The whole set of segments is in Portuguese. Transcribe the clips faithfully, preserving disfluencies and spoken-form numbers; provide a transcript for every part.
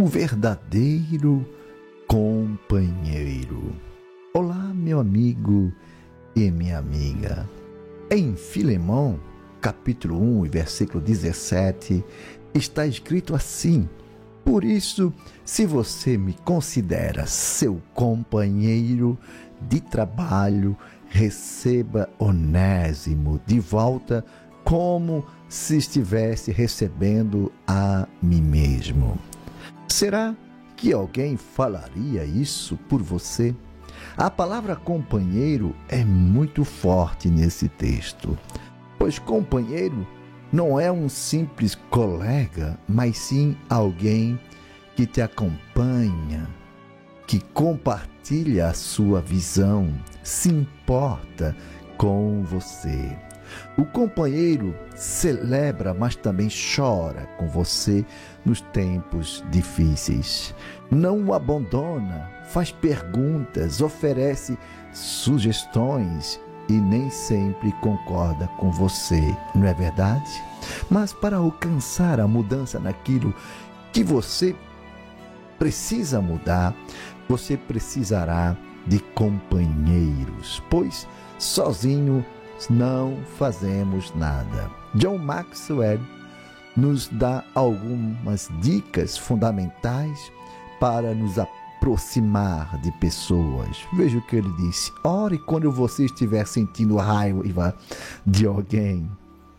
o verdadeiro companheiro. Olá, meu amigo e minha amiga. Em Filemão, capítulo um, versículo dezessete, está escrito assim: por isso, se você me considera seu companheiro de trabalho, receba Onésimo de volta como se estivesse recebendo a mim mesmo. Será que alguém falaria isso por você? A palavra companheiro é muito forte nesse texto, pois companheiro não é um simples colega, mas sim alguém que te acompanha, que compartilha a sua visão, se importa com você. O companheiro celebra, mas também chora com você nos tempos difíceis. Não o abandona, faz perguntas, oferece sugestões e nem sempre concorda com você, não é verdade? Mas para alcançar a mudança naquilo que você precisa mudar, você precisará de companheiros, pois sozinho não fazemos nada. John Maxwell nos dá algumas dicas fundamentais para nos aproximar de pessoas. Veja o que ele disse: ore quando você estiver sentindo raiva de alguém.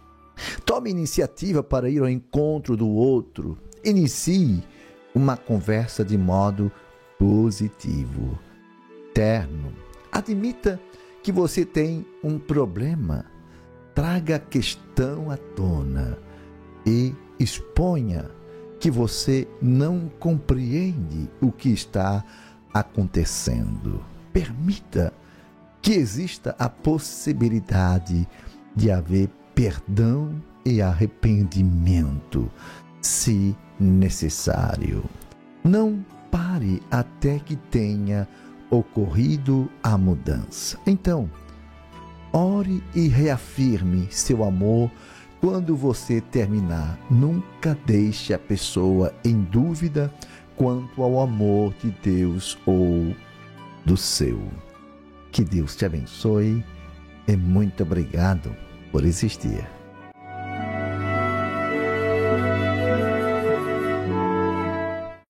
Tome iniciativa para ir ao encontro do outro. Inicie uma conversa de modo positivo. Terno. Admita que você tem um problema. Traga a questão à tona e exponha que você não compreende o que está acontecendo. Permita que exista a possibilidade de haver perdão e arrependimento, se necessário. Não pare até que tenha ocorrido a mudança. Então, ore e reafirme seu amor quando você terminar. Nunca deixe a pessoa em dúvida quanto ao amor de Deus ou do seu. Que Deus te abençoe e muito obrigado por existir.